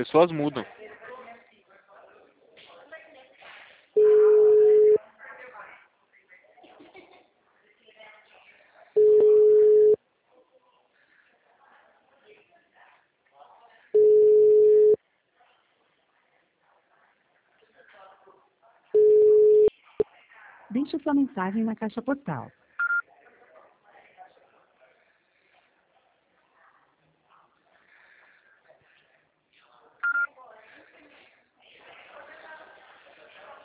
pessoas mudam. Deixe sua mensagem na caixa postal